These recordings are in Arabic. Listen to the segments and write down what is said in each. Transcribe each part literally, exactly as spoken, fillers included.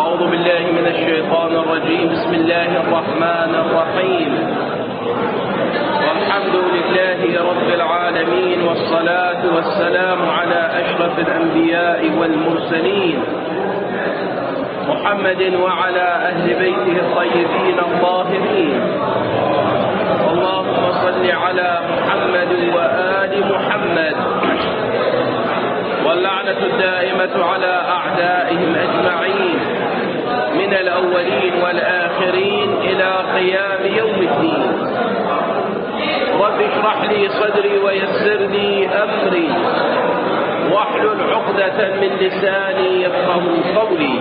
أعوذ بالله من الشيطان الرجيم. بسم الله الرحمن الرحيم. والحمد لله رب العالمين، والصلاة والسلام على أشرف الأنبياء والمرسلين محمد وعلى أهل بيته الطيبين الطاهرين. اللهم صل على محمد وآل محمد، واللعنة الدائمة على أعدائهم أجمعين من الأولين والآخرين إلى قيام يوم الدين. رب اشرح لي صدري ويسر لي أمري واحلل عقدة من لساني يفقه قولي.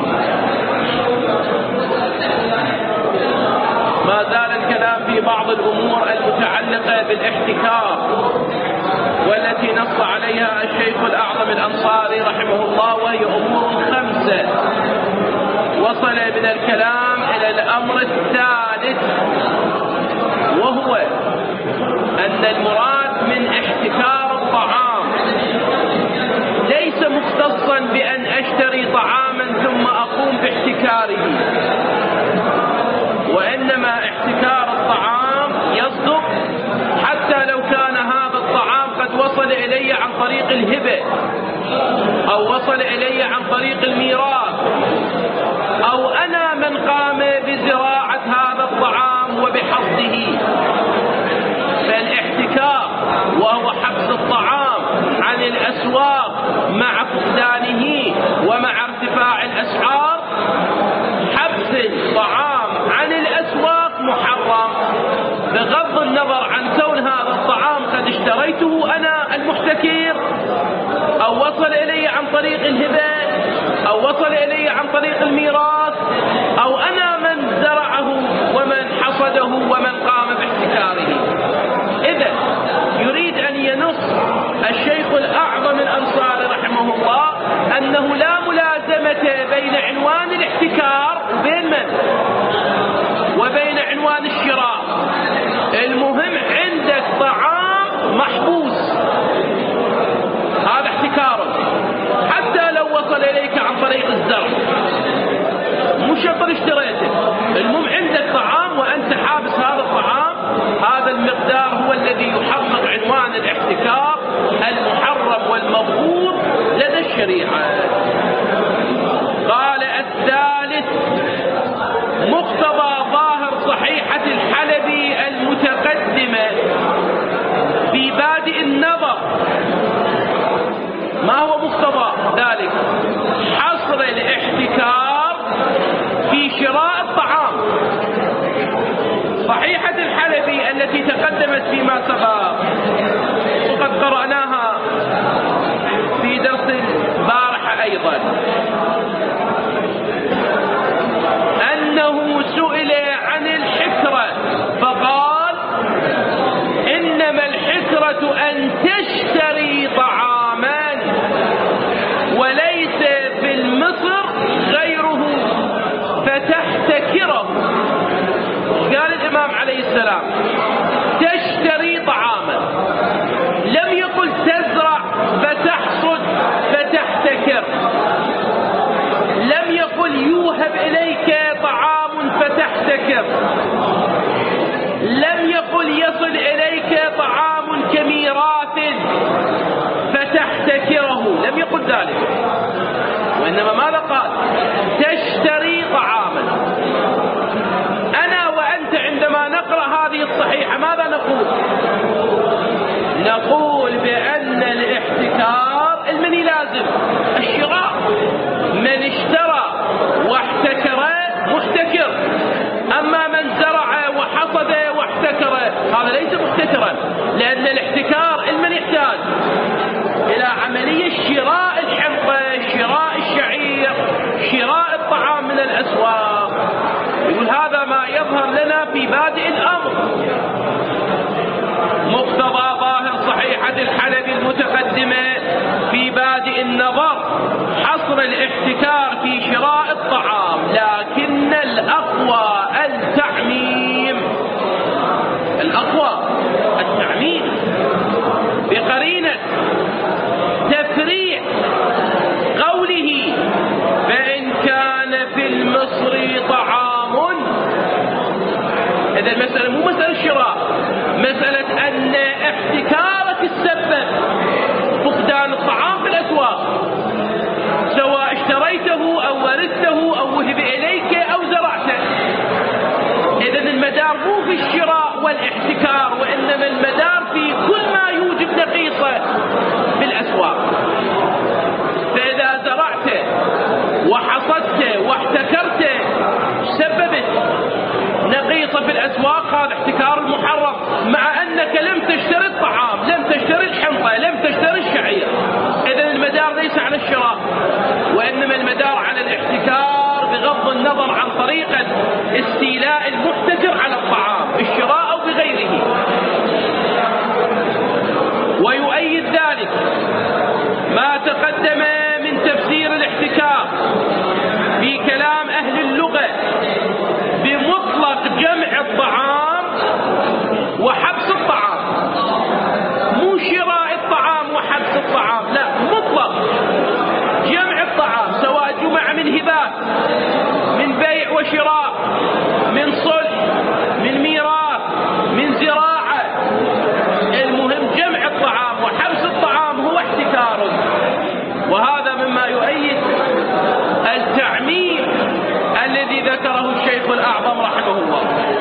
ما زال الكلام في بعض الأمور المتعلقة بالاحتكار، والتي نص عليها الشيخ الأعظم الأنصاري رحمه الله، وهي أمور خمسة. وصل من الكلام إلى الأمر الثالث، وهو أن المراد من احتكار الطعام ليس مختصا بأن أشتري طعاما ثم أقوم باحتكاره، وإنما احتكار الطعام يصدق حتى لو كان هذا الطعام قد وصل إلي عن طريق الهبة، أو وصل إلي عن طريق الميراث، أو أنا من قام بزراعة هذا الطعام وبحصده. فالاحتكار وهو حبس الطعام عن الأسواق مع فقدانه ومع ارتفاع الأسعار. حبس الطعام عن الأسواق محرم، بغض النظر عن كون هذا الطعام قد اشتريته أنا المحتكر، أو وصل إلي عن طريق الهبة، أو وصل إلي عن طريق الميراث، أو أنا من زرعه ومن حصده ومن قام باحتكاره. إذا يريد أن ينص الشيخ الأعظم الأنصاري رحمه الله أنه لا ملازمة بين عنوان الاحتكار وبين من؟ وبين عنوان الشراء. المهم عندك طعام محبوس، هذا احتكار، حتى لو وصل إليك عن طريق الزرع، مش شرط اشتريته، المهم عندك طعام وأنت حابس هذا الطعام. هذا المقدار هو الذي يحقق عنوان الاحتكار المحرم والمبغوض لدى الشريعة. قال الثالث: مقتضى ظاهر صحيحة الحلبي المتقدمة في بادئ النظر. ما هو مقتضى ذلك؟ حصر الاحتكار في شراء الطعام. صحيحة الحلبي التي تقدمت فيما سبق وقد قرأناها في درس البارحة أيضا، أنه سئل عن الحكرة فقال: إنما الحكرة أن تشتري طعاما وليس في المصر غيره فتحتكره. قال الإمام عليه السلام: تشتري طعاما، لم يقل تزرع فتحصد فتحتكر، لم يقل يوهب إليك طعام فتحتكر، لم يقل يصل إليك طعام كميراث فتحتكره، لم يقل ذلك، وإنما ماذا قال؟ تشتري طعاما. أنا وأنت عندما نقرأ هذه الصحيحة ماذا نقول؟ نقول بأن الاحتكار المني لازم الشراء. من اشترى واحتكر محتكر، أما من زرع وحصد واحتكر هذا ليس محتكرا، لأن الاحتكار المن يحتاج إلى عملية شراء الحنطة، شراء الشعير، شراء الطعام من الأسواق. يقول هذا ما يظهر لنا في بادئ الأمر. مقتضى ظاهر صحيحة الحلبي المتقدمة في بادئ النظر حصر الاحتكار في شراء الطعام، لكن الأقوى التعميم. الأقوى التعميم بقرينة تفريع قوله: فإن كان في المصر المدار مو في الشراء والاحتكار، وإنما المدار في كل ما يوجب نقيصة بالأسواق. فإذا زرعت وحصدت واحتكرت سببت نقيصة في الأسواق، هذا احتكار المحرم، مع أنك لم تشتري الطعام، لم تشتري الحنطة، لم تشتري الشعير. إذن المدار ليس على الشراء، وإنما المدار على الاحتكار بغض النظر عن طريقة استيلاء المحتكر على الطعام بالشراء أو بغيره. ويؤيد ذلك ما تقدم من تفسير الاحتكار في كلام أهل اللغة بمطلق جمع الطعام وحبس الطعام، مو شراء الطعام وحبس الطعام، لا، مطلق جمع الطعام، سواء جمع من هبات، من بيع وشراء، من صلح، من ميراث، من زراعة، المهم جمع الطعام وحبس الطعام هو احتكار. وهذا مما يؤيد التعميم الذي ذكره الشيخ الأعظم رحمه الله.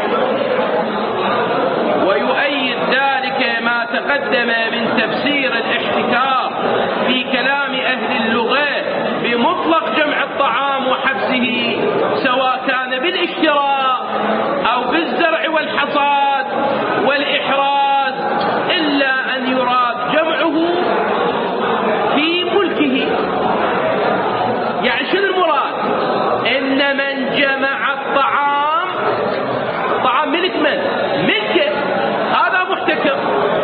ويؤيد ذلك ما تقدم من تفسير الاحتكار في كلام أهل اللغة بمطلق جمع الطعام وحبسه، سواء كان بالاشتراء أو بالزرع والحصاد والإحراز، إلا أن يراد جمعه في ملكه. يعني شنو المراد؟ إن من جمع الطعام، طعام ملك من؟ ملكه، هذا محتكر،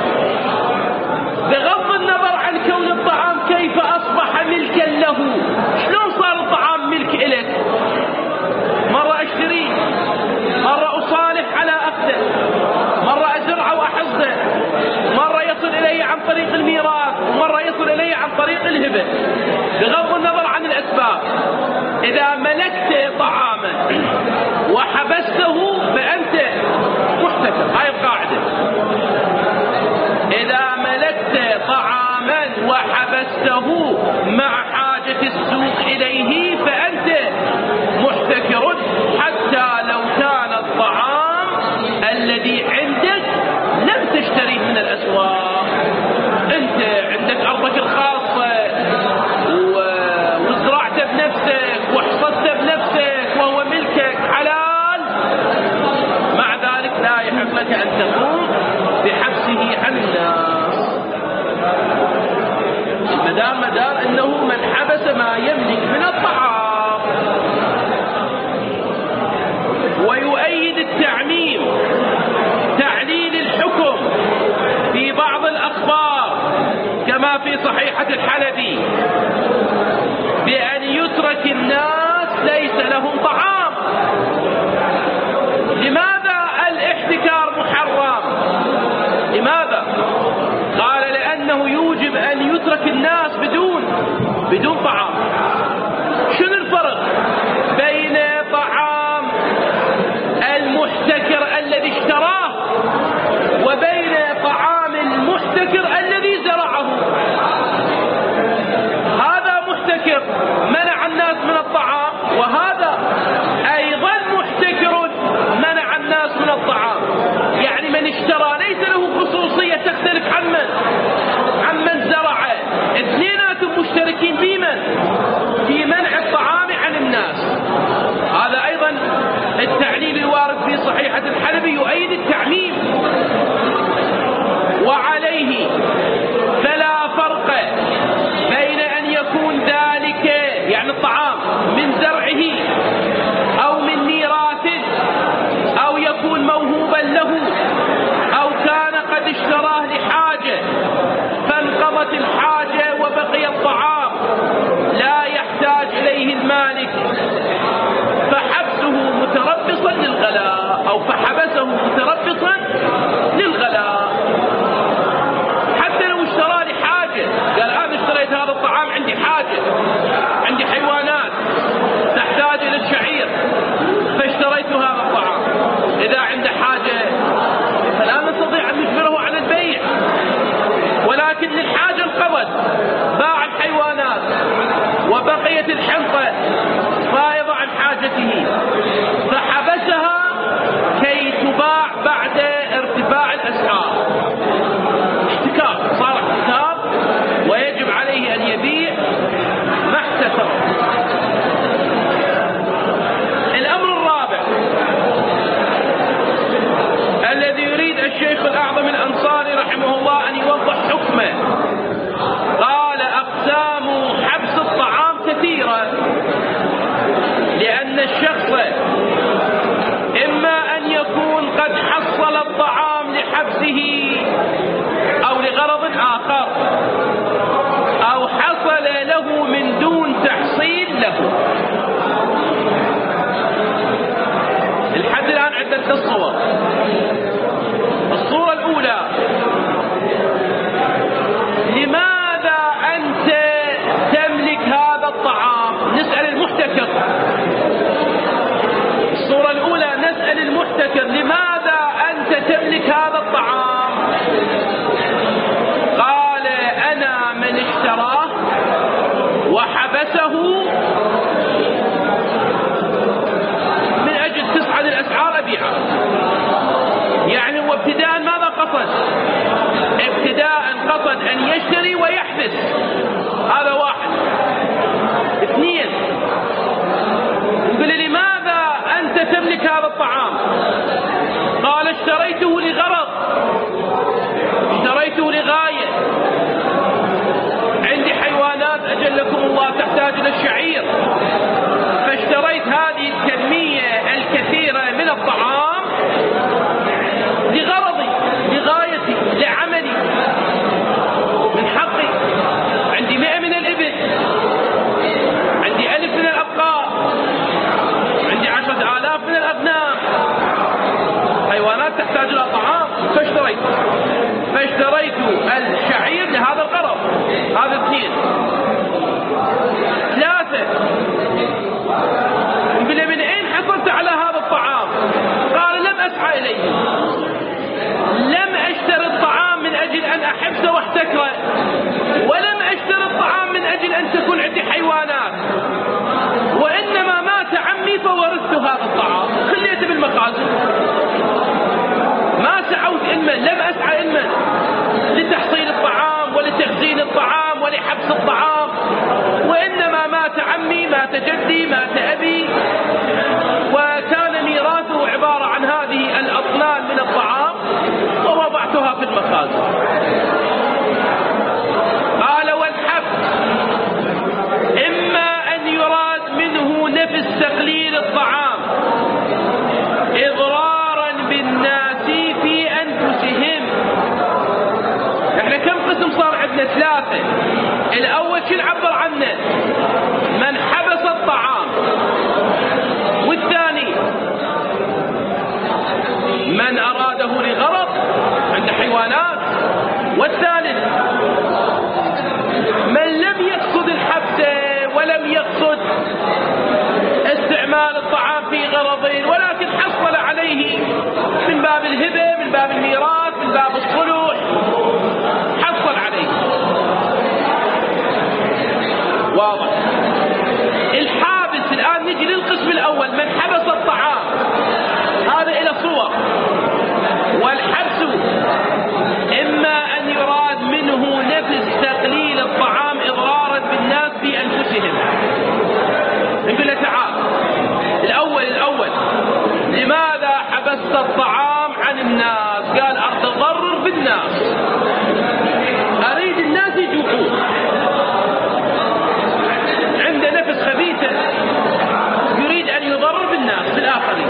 بغض النظر عن كون الطعام كيف أصبح ملكا له. شلون صار الطعام ملك إلك؟ مرة أشتريه، مرة أصالح على أخذه، مرة أزرعه وأحصده، مرة يصل إلي عن طريق الميراث، ومرة يصل إلي عن طريق الهبة، بغض النظر عن الأسباب. إذا ملكت طعاما وحبسته فأنت محتكر، هاي القاعدة. إذا ملكت طعاما وحبسته مع حاجة السوق إليه فأنت محتكر، حتى لو كان الطعام الذي عندك لم تشتريه من الأسواق. أنت عندك أرضك الخاصة وزرعت بنفسك وحصدت بنفسك وهو ملكك حلال، مع ذلك لا يحق لك أن تقوم بحبسه عن الناس. المدار مدار أنه من حبس ما يملك من الطعام. ويؤيد التعميم تعليل الحكم في بعض الأخبار كما في صحيحة الحلبي بأن يترك الناس ليس لهم طعام. لماذا الاحتكار محرم؟ لماذا؟ قال لأنه يوجب أن يترك الناس بدون بدون طعام. شنو الفرق بين طعام المحتكر الذي اشتراه وبين طعام المحتكر الذي زرعه؟ هذا محتكر منع الناس من الطعام، وهذا أيضا محتكر منع الناس من الطعام. يعني من اشترى ليس له خصوصية تختلف عن من عن من زرع، اثنيناتهم مشتركين في من في منع الطعام عن الناس. هذا أيضا التعليل الوارد في صحيحة الحلبي يؤيد التعميم. وعليه فلا فرق بين أن يكون ذلك يعني الطعام من زرعه أو من ميراثه أو يكون موهوبا له أو كان قد اشتراه لحاجة فانقضت الحاجة وبقي الطعام لا يحتاج إليه المالك، فحبسه متربصا للغلاء أو فحبسه متربصا للغلاء. حتى لو اشترى لحاجة، قال أنا اشتريت هذا الطعام عندي حاجة، عندي حيوانات تحتاج إلى الشعير فاشتريت هذا الطعام. إذا عنده حاجة فلا نستطيع أن نجبره على البيع، ولكن للحاجة انقضت، باع الحيوانات وبقيت الحنطة فائضة عن حاجته فحبسها كي تباع الصور. الصورة الأولى: لماذا أنت تملك هذا الطعام؟ نسأل المحتكر. الصورة الأولى نسأل المحتكر: لماذا أنت تملك هذا الطعام؟ قال: أنا من اشتراه وحبسه من أجل تصعد الأسعار أبيعه. يعني هو ابتداء ماذا قصد؟ ابتداء قصد أن يشتري ويحبس. هذا واحد. اثنين: يقول: لماذا أنت تملك هذا الطعام؟ قال: اشتريته لغرض، اشتريته لغاية. عندي حيوانات أجلكم الله تحتاج إلى الشعير، فاشتريت هذه الكمية الكثيرة من الطعام لغرضي، لغايتي، لعملي، من حقي. عندي مئة من الإبل، عندي ألف من الأبقار، عندي عشرة آلاف من الأغنام، حيوانات تحتاج إلى طعام، فاشتريت فاشتريت الشعير لهذا الغرض. هذا اثنين. ثلاثة: يقول: من أين حصلت على هذا الطعام؟ قال: لم أسعى إليه، لم أشتري الطعام من أجل أن أحبسه واحتكره، ولم أشتري الطعام من أجل أن تكون عندي حيوانات، وإنما مات عمي فورثت هذا الطعام خليته بالمخازن. ما سعوت علما، لم أسعى علما لتحصيل الطعام ولتخزين الطعام ولحبس الطعام، وإنما مات عمي، مات جدي، مات أبي، وكان ميراثه عبارة عن هذه الأطنان من الطعام ووضعتها في المخازن. قال: والحبس إما أن يراد منه نفس تقليل الطعام إضرارا بالناس في أنفسهم. احنا كم قسم صار عندنا؟ ثلاثة. الأول شو نعبر عنه؟ من حبس الطعام. والثاني من أراده لغرض، عند حيوانات. والثالث من لم يقصد الحبس ولم يقصد استعمال الطعام في غرضين، ولكن حصل عليه من باب الهبة، من باب الميراث، من باب الصلح، حصل عليه. واضح. الحابس الآن نجي للقسم الأول: من حبس الطعام. هذا إلى صور. والحبس إما أن يراد منه نفس تقليل الطعام إضرارا بالناس في أنفسهم. نقول له: تعال الأول الأول لماذا حبست الطعام عن الناس؟ قال: أتضرر بالناس، أريد الناس يجوعون. عنده نفس خبيثة يريد أن يضرر بالناس بالآخرين،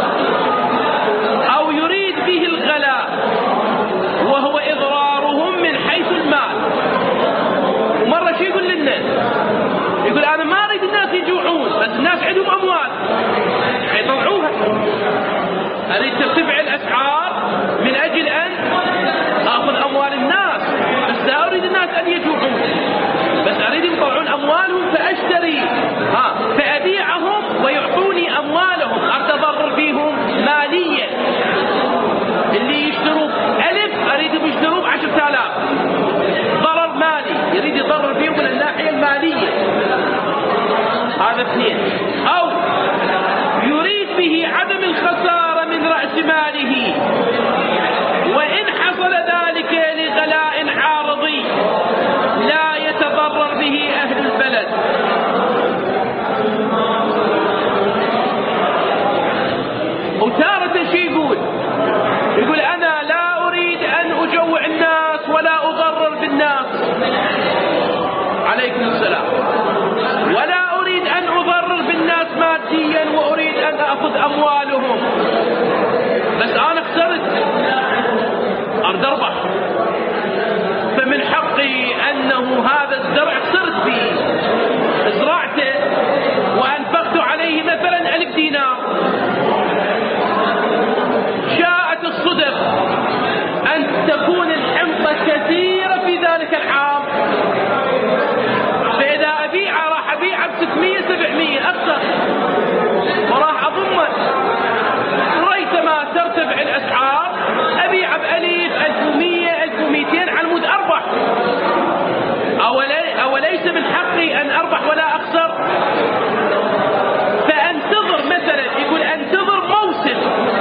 أو يريد به الغلاء وهو إضرارهم من حيث المال. ومرة شو يقول لنا؟ يقول: أنا ما أريد الناس يجوعون، بس الناس عندهم أموال حيطلعوها، أريد ترتفع الأسعار من أجل أن أخذ أموال الناس، بس لا أريد الناس أن يجوعون، بس أريد يطلعون أموالهم فأشتري ها فأبيعهم ويعطوني أموالهم، أتضرر بهم ماليا. اللي يشتروا ألف أريدهم يشتروا بعشرة آلاف، ضرر مالي، يريد يضرر بهم من الناحية المالية. هذا اثنين. أو يريد به عدم الخسارة من رأس ماله، وإن حصل ذلك لغلاء عارضي لا يتضرر به أهل البلد. وتارة شي يقول يقول أنا لا أريد أن أجوع الناس ولا أضرر بالناس، عليكم السلام، ولا أريد أن أضرر بالناس ماديا وأريد أن أخذ أموالهم، بس أنا خسرت، أريد أربح، فمن حقي أنه هذا الزرع خسرت فيه، زرعته وأنفقت عليه مثلا ألف دينار، يرتفع مية أكثر وراح أضمن، ريثما ترتفع الأسعار أبيع بألف ألف ومية ألف ومئتين على مود أربح. أولي أوليس من حقي أن أربح ولا أخسر؟ فأنتظر مثلا، يقول أنتظر موسم،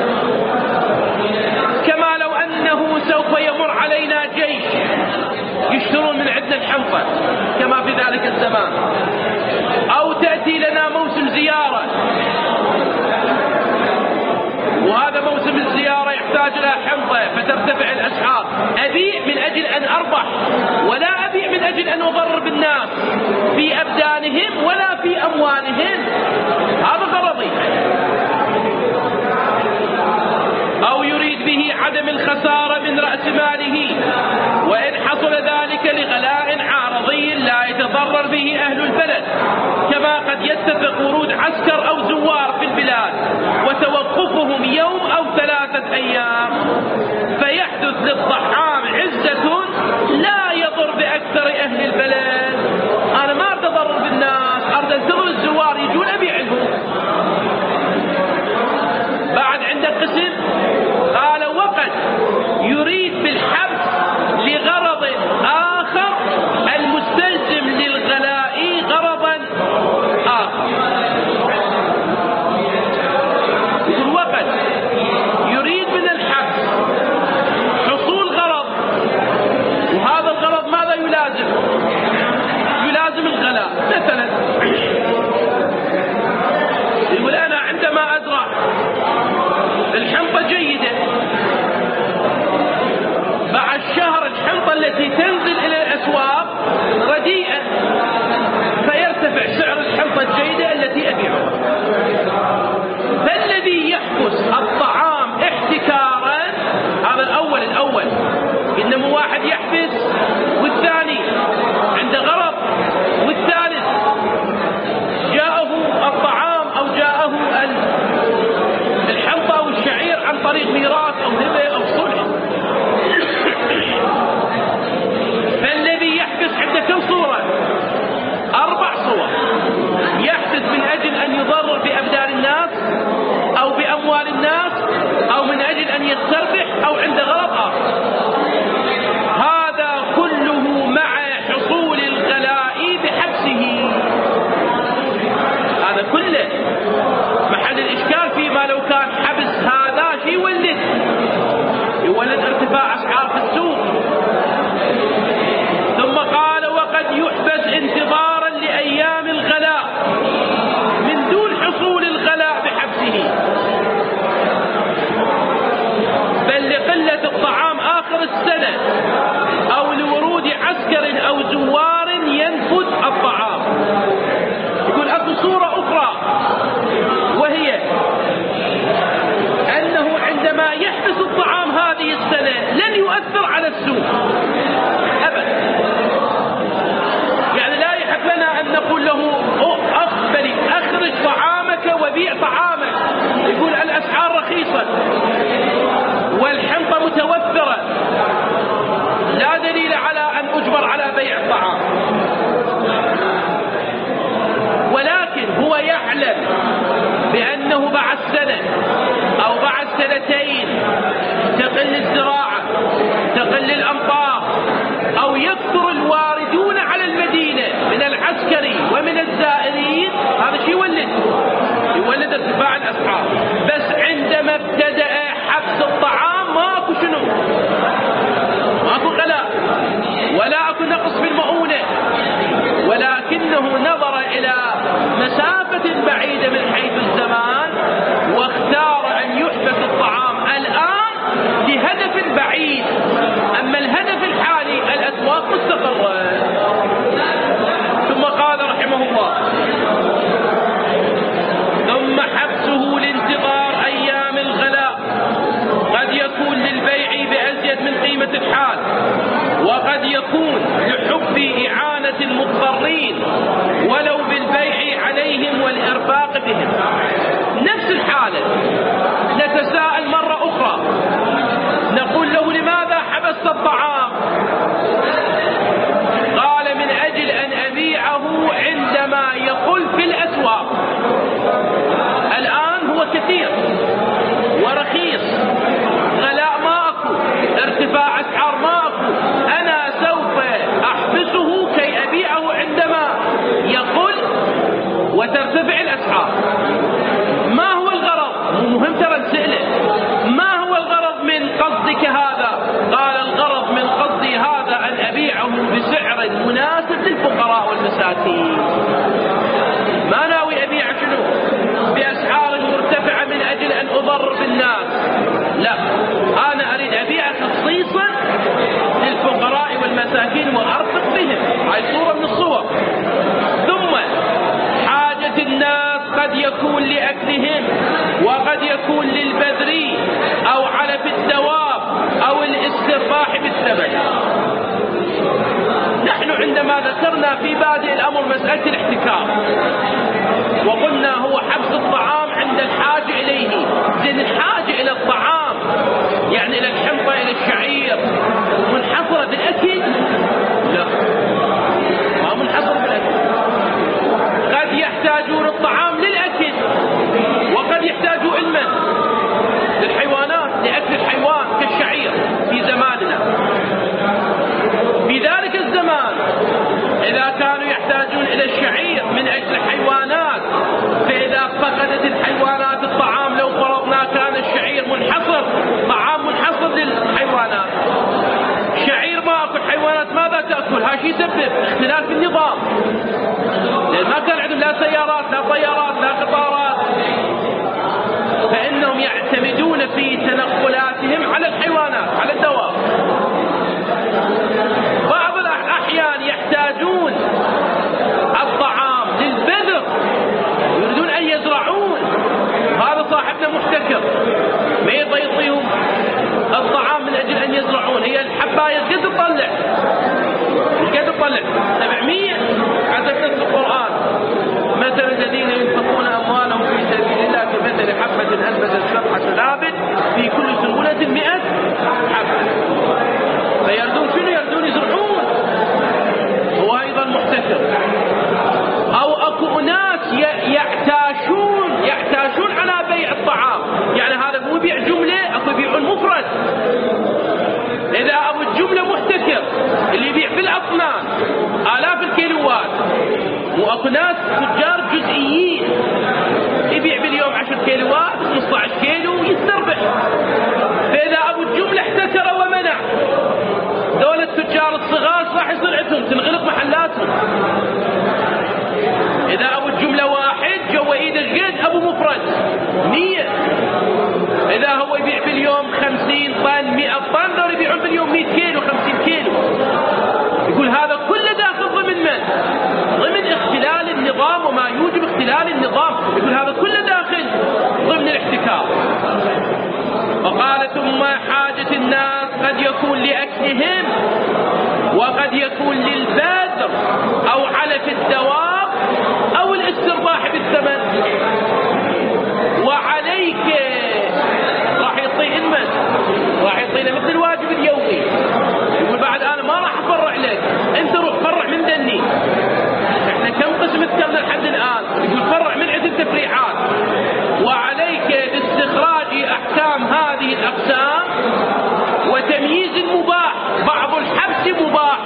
كما لو أنه سوف يمر علينا جيش يشترون من عندنا الحنطة كما في ذلك الزمان، أو تأتي لنا موسم زيارة، وهذا موسم الزيارة يحتاج إلى حنطة فترتفع الأسعار. أبيع من أجل أن أربح، ولا أبيع من أجل أن أضرر بالناس في أبدانهم ولا في أموالهم، هذا غرضي. أو يريد به عدم الخسارة من رأس ماله، وإن حصل ذلك لغلاء عارضي لا يتضرر به أهل البلد، كما قد يتفق ورود عسكر أو زوار في البلاد وتوقفهم يوم أو ثلاثة أيام، فيحدث للطعام عزة لا يضر بأكثر أهل البلد. أنا ما أريد أضرر بالناس، أريد أنتظر الزوار يجون أبيع لهم. بعد عندك قسم قال وقد يريد بالحبس لغرض آخر المستلزم للغلاء غرضا آخر. يقول وقد يريد من الحبس حصول غرض، وهذا الغرض ماذا يلازم؟ يلازم الغلاء. مثلا يقول أنا عندما أزرع الحنطة جيدة، بعد شهر الحنطة التي تنزل إلى الأسواق رديئة، فيرتفع سعر الحنطة الجيدة التي أبيعها. فالذي يحبس الطعام احتكارا، هذا الأول الأول إنما واحد يحبس، والثاني عنده غرض، والثالث جاءه الطعام أو جاءه الحنطة أو الشعير عن طريق ميراث أو هبة أو صلح. فالذي يحبس عنده كم صورة؟ أربع صور. يحبس من أجل أن يضرر بأبدان الناس أو بأموال الناس، أو من أجل أن يستربح، أو عنده غرض آخر. هذا كله مع حصول الغلاء بحبسه. هذا كله محل الإشكال فيما لو كان حبس هذا شيء يولد يولد ارتفاع أسعار في السوق. ثم قال وقد يحبس انتظارا لأيام الغلاء من دون حصول الغلاء بحبسه، بل لقلة الطعام آخر السنة، أو لورود عسكر أو زوار ينفذ الطعام. يقول أكو صورة أخرى، وهي أنه عندما يحبس الطعام هذه السنة لن يؤثر على السوق أبدا. يعني لا يحق لنا أن نقول له أخبري أخرج طعامك وبيع طعامك. يقول الأسعار رخيصة والحنطة متوفرة، لا دليل على أن أجبر على بيع الطعام. ولكن هو يعلم بأنه بعد سنة أو بعد سنتين تقل الزراعة، تقل الأمطار، أو يكثر الواردون على المدينة من العسكري ومن الزائرين، هذا شيء يولد يولد ارتفاع الأسعار. بس عندما ابتدأ حبس الطعام ماكو شنو؟ ماكو غلاء ولا أكو نقص في المؤونة، ولكنه نظر إلى مسافة بعيدة من حيث الزمان واختار أن يحبس الطعام الآن لهدف بعيد. أما الهدف الحالي الأسواق مستقرة. ثم قال رحمه الله ثم حبسه لانتظار أيام الغلاء قد يكون للبيع بأزيد من قيمة الحال، وقد يكون لحب إعانة المضطرين ولو بالبيع عليهم والإرفاق بهم. نفس الحالة نتساءل مرة أخرى، نقول له لماذا حبست الطعام؟ قال من أجل أن أبيعه عندما يقل في الأسواق. ترتفع الأسعار. ما هو الغرض؟ مهم ترى نسأله، ما هو الغرض من قصدك هذا؟ قال الغرض من قصدي هذا أن أبيعه بسعر مناسب للفقراء والمساكين. ما ناوي أبيع شنو بأسعار مرتفعة من أجل أن أضر بالناس، لا، أنا أريد أبيع خصيصا للفقراء والمساكين وأرفق بهم. هاي صورة من الصور. ثم حاجة الناس قد يكون لأكلهم، وقد يكون للبذر أو علف الدواب أو الاسترباح بالثمن. نحن عندما ذكرنا في بادئ الأمر مسألة الاحتكار وقلنا هو حبس الطعام عند الحاجة إليه، زين الحاجة إلى الطعام يعني إلى الحنطة إلى الشعير منحصرة بالأكل؟ لا، ما منحصرة بالأكل. قد يحتاجون الطعام للأكل، وقد يحتاجوا المن للحيوانات، لأكل الحيوان كالشعير في زماننا. في ذلك الزمان إذا كانوا يحتاجون إلى الشعير من أجل الحيوانات، فإذا فقدت الحيوانات الطعام، لو فرضنا كان الشعير منحصر، طعام منحصر للحيوانات، شعير ما أكل، حيوانات ماذا تأكل؟ هذا شيء يسبب اختلاف في النظام، لأن ما كان عندهم لا سيارات لا طيارات لا قطارات، فإنهم يعتمدون في تنقلاتهم على الحيوانات، على الدواب. بعض الأحيان يحتاجون الطعام للبذر، يريدون أن يزرعون، هذا صاحبنا محتكر، ما يبغى يعطيهم الطعام من أجل أن يزرعون. هي الحباية قد تطلع قد تطلع سبعمية حسب نص القرآن. مثل الذين ينفقون أموالهم في سبيل الله كمثل حبة أنبتت سبع سنابل في كل سنبلة مئة حبة. فيردون شنو؟ يردون يزرعون. هو أيضا محتكر. أو أكو أناس يعتاشون يعتاشون على بيع الطعام، يعني هذا مو يبيع جملة، أكو يبيعون مفرد. إذا أبو الجملة محتكر اللي يبيع في الأطنان آلاف الكيلوات، وأكو ناس تجار جزئيين يبيع باليوم عشر كيلوات خمسة عشر كيلو يستربح. فإذا أبو الجملة احتكر ومنع، دول التجار الصغار راح يصنعتهم تنغلق محلاتهم. إذا أبو الجملة واحد جوا إيده قد أبو مفرد مية، إذا هو يبيع باليوم خمسين طن مئة طن، دول يبيعون باليوم مئة كيلو خمسين كيلو. يقول هذا كله داخل ضمن من؟ ضمن اختلال النظام وما يوجب اختلال النظام. يقول هذا كله داخل ضمن الاحتكار. وقال ثم حاجة الناس قد يكون لأكلهم، وقد يكون للبذر أو علف الدواب أو الاسترباح بالثمن. وعليك راح يعطيه المن، راح يعطينا مثل الواجب اليومي. يقول بعد أنا ما راح أفرع لك، أنت روح فرع من دني. إحنا كم قسم ذكرنا لحد الآن؟ يقول فرع من عدة تفريعات. وعليك باستخراج أحكام هذه الأقسام وتمييز المباح. بعض الحبس مباح،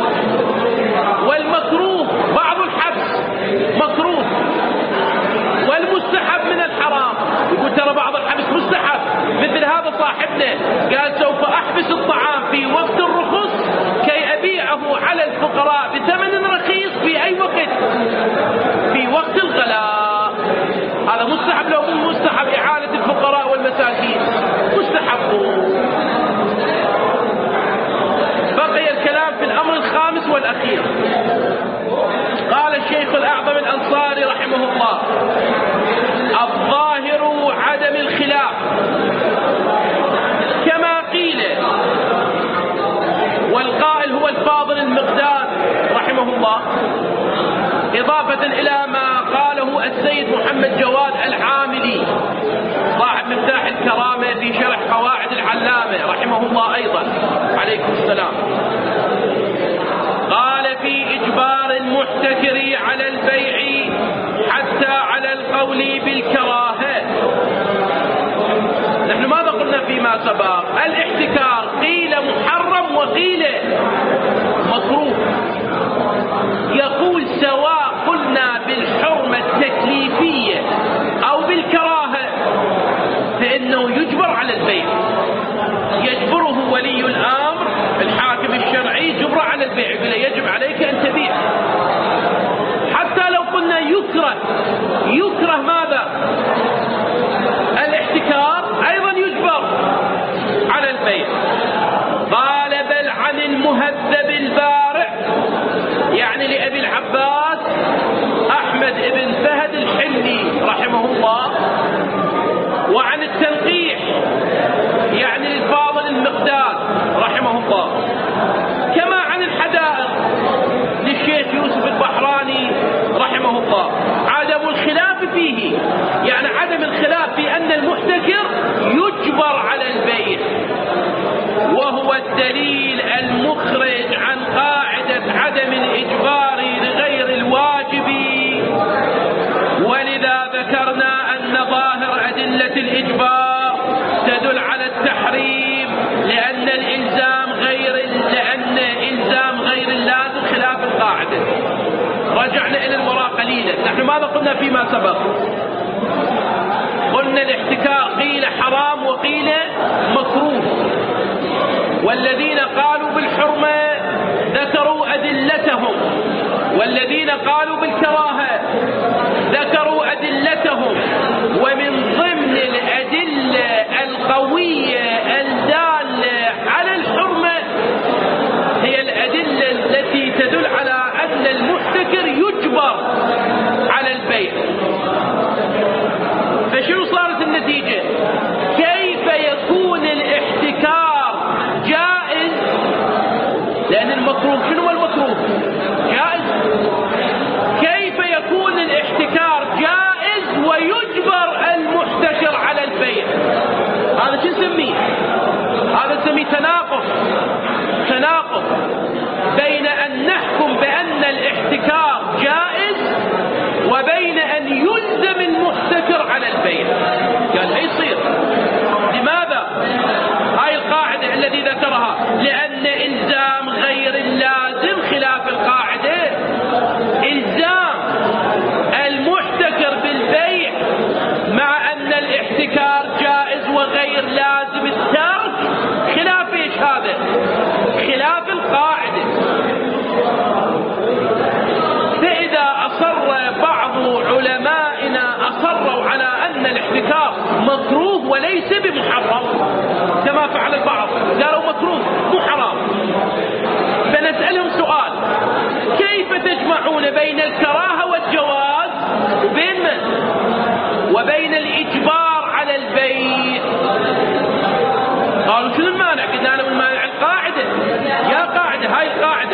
والمكروه بعض الحبس مكروه، والمستحب من الحرام. يقول ترى بعض الحبس مستحب، مثل هذا صاحبنا قال سوف أحبس الطعام في وقت الرخص كي أبيعه على الفقراء بثمن رخيص في أي وقت، في وقت الغلاء. هذا مستحب لو مو مستحب إعانة الفقراء والمساكين؟ مستحب. بقي الكلام في الأمر الخامس والأخير. قال الشيخ الأعظم الأنصاري رحمه الله: الظاهر عدم الخلاف كما قيل. والقائل هو الفاضل المقداد رحمه الله، إضافة إلى ما قاله السيد محمد جواد العاملي صاحب مفتاح الكرامة في شرح قواعد العلامة رحمه الله أيضا عليكم السلام. قال في إجبار المحتكر على البيع حتى على القول بالكراهة. نحن ماذا قلنا فيما سبق؟ الاحتكار قيل محرم وقيل مكروه. يقول سواء قلنا بالحرمة التكليفية رحمه الله، وعن التنقيح يعني للفاضل المقداد رحمه الله، كما عن الحدائق للشيخ يوسف البحراني رحمه الله. عدم الخلاف فيه يعني عدم الخلاف في أن المحتكر يجبر على البيع، وهو الدليل المخرج عن قاعدة عدم الإجبار لغير الواجب. ولذا ذكرنا أن ظاهر أدلة الإجبار تدل على التحريم، لأن الإلزام غير لأن إلزام غير اللازم خلاف القاعدة. رجعنا إلى الوراء قليلا. نحن ماذا قلنا فيما سبق؟ قلنا الاحتكار قيل حرام وقيل مكروه، والذين قالوا بالحرمة ذكروا أدلتهم، والذين قالوا بالكراهة ذكروا أدلتهم. ومن ضمن الأدلة القوية الدالة على الحرمة هي الأدلة التي تدل على أن المحتكر يجبر على البيع. فشنو صارت النتيجة؟ كيف يكون الاحتكار جائز؟ لأن المكروه شنو هو المكروه؟ جائز. كيف يكون الاحتكار جائز ويجبر المحتكر على البيع؟ هذا شو نسميه؟ هذا نسميه تناقض. تناقض بين أن نحكم بأن الاحتكار جائز وبين أن يلزم المحتكر على البيع. قال لا يصير. لماذا؟ هاي القاعدة الذي ذكرها، لأن إلزام غير اللازم خلاف القاعدة. إلزام المحتكر بالبيع مع أن الاحتكار جائز وغير لازم الترك خلاف إيش هذا؟ خلاف القاعدة. فإذا أصر بعض علمائنا أصروا على أن الاحتكار مكروه وليس بمحرم كما فعل البعض، قالوا مكروه مو حرام، فنسألهم سؤال: كيف تجمعون بين الكراهة والجواز وبين من؟ وبين الإجبار على البيع؟ قالوا شنو المانع؟ قلنا لهم المانع القاعدة. يا قاعدة، هاي القاعدة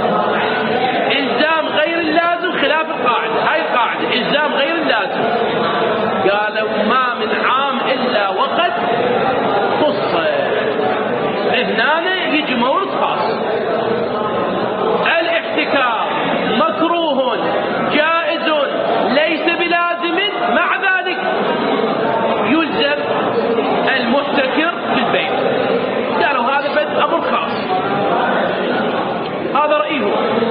إلزام غير اللازم خلاف القاعدة. هاي القاعدة إلزام غير اللازم. قالوا ما من عام إلا وقد خص. هنا يجي مورد خاص. الاحتكار مكروه جائز ليس بلازم، مع ذلك يلزم المحتكر بالبيع. قالوا هذا بد أمر خاص. هذا رأيه.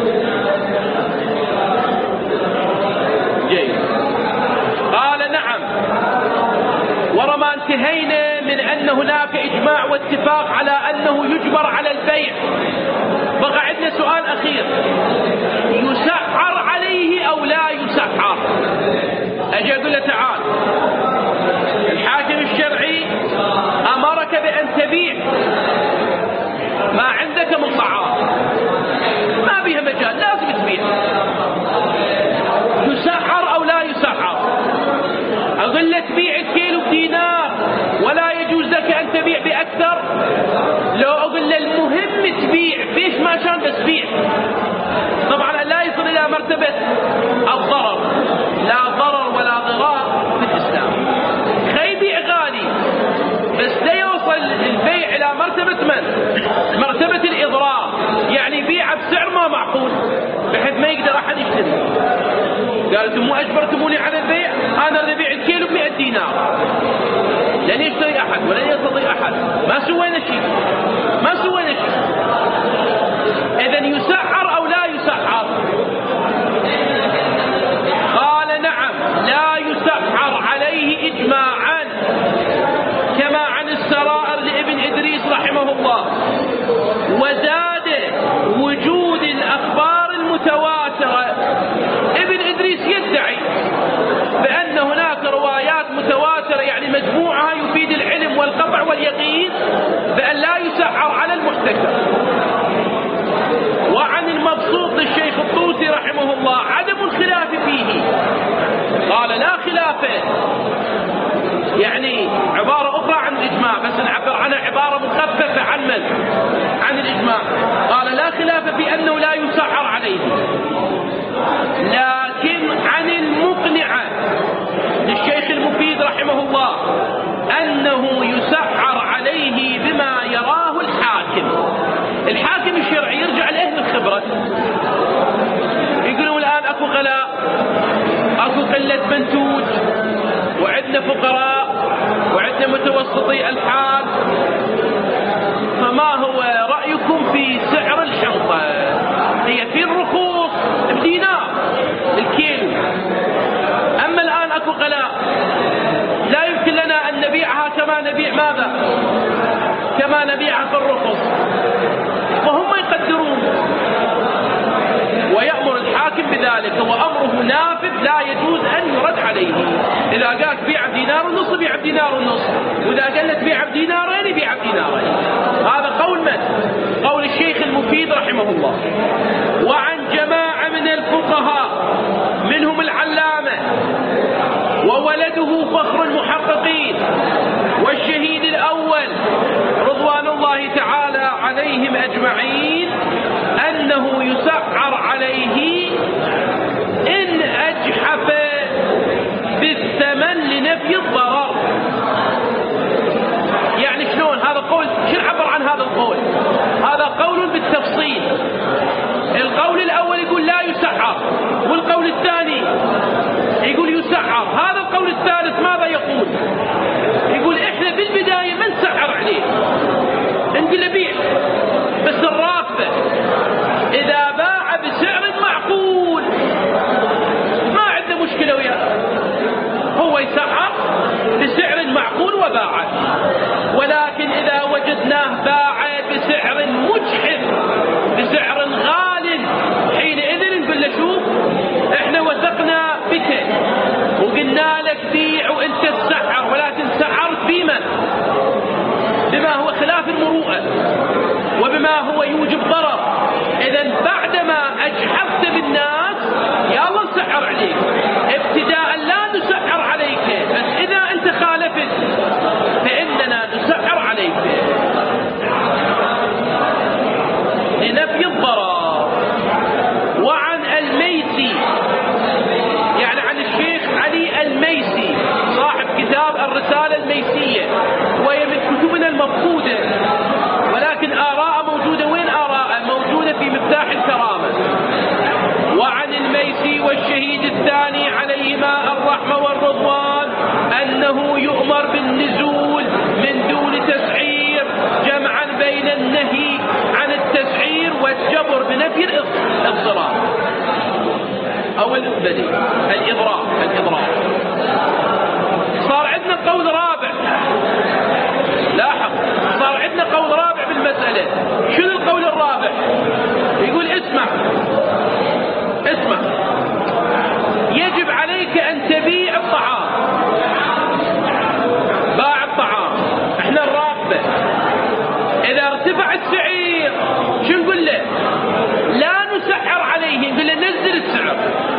جيد. قال نعم. ورما انتهينا من أن هناك إجماع واتفاق على أنه يجبر على البيع، بقى عندنا سؤال أخير: يسعر عليه أو لا يسعر؟ أجي أقول له تعال، الحاكم الشرعي أمرك بأن تبيع ما عندك من طعام، ما بيها مجال، لازم تبيع. يسعر أو لا يسعر؟ أقول له تبيع الكيلو بدينار ولا يجوز لك أن تبيع بأكثر. لو أقول له المهم تبيع، بيش ما شان بس بيع. طبعا لا يصل إلى مرتبة الضرر، لا ضرر ولا ضرار في الإسلام. خي بيع غالي بس لا يوصل البيع إلى مرتبة من؟ مرتبة الإضرار، يعني بيع بسعر ما معقول بحيث ما يقدر أحد يشتري. قالت مو أجبرتموني على البيع، أنا اللي بيع الكيلو بمئة دينار، لن يشتري أحد ولن يستطيع أحد. ما سوينا شيء، ما سوينا شيء. إذن يسعر أو لا يسعر؟ قال نعم، لا يسعر عليه إجماعا، كما عن السرائر لابن إدريس رحمه الله. وزاد وجود الأخبار المتواترة. ابن إدريس يدعي بأن هناك روايات متواترة، يعني مجموعها يفيد العلم والقطع واليقين، بأن لا يسعر خلافه، يعني عبارة أخرى عن الإجماع بس نعبر عنها عبارة مخففة عن من؟ عن الإجماع. قال لا خلاف في أنه لا يسعر عليه، لكن عن المقنعة للشيخ المفيد رحمه الله أنه يسعر عليه بما يراه الحاكم. الحاكم الشرعي يرجع لأهل الخبرة، يقولون الآن أكو غلاء، أكو قلة منتوج، وعندنا فقراء وعندنا متوسطي الحال، فما هو رأيكم في سعر الحنطة؟ هي في الرخوص بدينار الكيلو، أما الآن أكو غلاء لا يمكن لنا أن نبيعها كما نبيع ماذا؟ كما نبيعها في الرخص، فهم يقدرون ويأمر الحاكم بذلك، وأمره نافذ لا يجوز أن يرد عليه. إذا قال بيع بدينار ونص بيع بدينار ونص، وإذا قالت بيع بدينارين بيع بدينارين. هذا قول من؟ قول الشيخ المفيد رحمه الله. وعن جماعة من الفقهاء منهم العلامة وولده فخر المحققين والشهيد الأول رضوان الله تعالى عليهم أجمعين أنه يسعر عليه إن أجحف بالثمن لنفي الضرر. يعني شلون هذا القول؟ شو نعبر عن هذا القول؟ هذا قول بالتفصيل. القول الأول يقول لا يسعر، والقول الثاني يقول يسعر. هذا القول الثالث ماذا يقول؟ يقول إحنا بالبداية ما نسعر عليه، نقول له بيع، بس الرافع إذا باع بسعر معقول ما عنده مشكلة وياه، هو يسعر بسعر معقول وباع. ولكن إذا وجدناه باع بسعر مجحف بسعر غال، حينئذ نقول له شوف احنا وثقنا بك وقلنا لك بيع وانت تسعر، ولكن سعرت بما بما هو خلاف المروءة وبما هو يوجب ضرر. إذا بعدما أجحفت بالناس يا الله نسعر عليك، ابتداء لا نسعر عليك، بس إذا أنت خالفت فإننا نسعر عليك لنفي الضرر. وعن الميسي، يعني عن الشيخ علي الميسي صاحب كتاب الرسالة الميسية، وهي من كتبنا المفقودة، ولكن آراء موجودة. وين آراء؟ موجودة في مفتاح الكرامة. وعن الميسي والشهيد الثاني عليهما الرحمة والرضوان أنه يؤمر بالنزول من دون تسعير، جمعا بين النهي عن التسعير والجبر بنفي الإضرار أو البديل الإضرار الإضرار. صار عندنا قول رابع، لاحظ صار عندنا قول رابع بالمسألة. شنو القول الرابع؟ يقول اسمع اسمع يجب عليك أن تبيع الطعام. باع الطعام، احنا الرابع إذا ارتفع السعير شو نقول له؟ لا نسعر عليه، نقول له نزل السعر،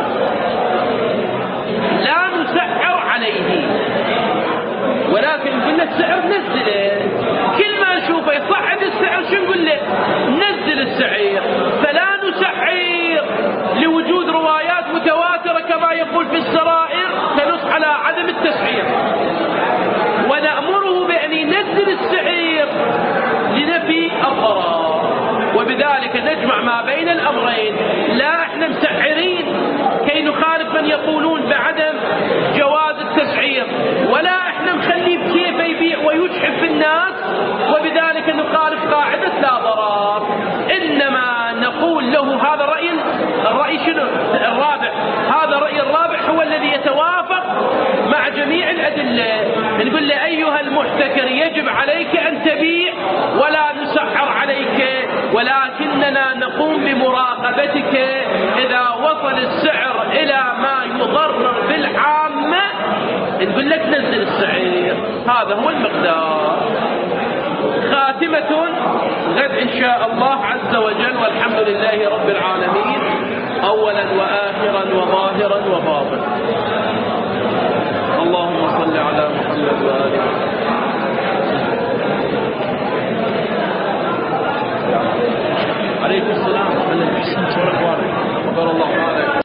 لا نسعر عليه، ولكن قلنا السعر نزله. كل ما نشوفه يصعد السعر شو نقول له؟ نزل السعر. فلا نسعر لوجود روايات متواترة كما يقول في السرائر تنص على عدم التسعير، ونأمره بأن ينزل السعر لنفي الضرر. وبذلك نجمع ما بين الأمرين، لا احنا مسعرين كي نخالف من يقولون بعدم جواز التسعير، ولا احنا مخليه بكيف يبيع ويجحف الناس وبذلك نخالف قاعدة لا ضرر. إنما نقول له هذا الرأي الرأي شنو؟ الرابع. هذا الرأي الرابع هو الذي يتوافق مع جميع الأدلة. نقول له أيها المحتكر يجب عليك أن تبيع ولا نسعر عليك، ولكننا نقوم بمراقبتك إذا وصل السعر إلى ما يضرر بالعامة نقول لك نزل السعر. هذا هو المقدار. خاتمة غد إن شاء الله عز وجل، والحمد لله رب العالمين أولا وآخرا وظاهرا وباطنا. اللهم صل على محمد وآل محمد. عليكم السلام.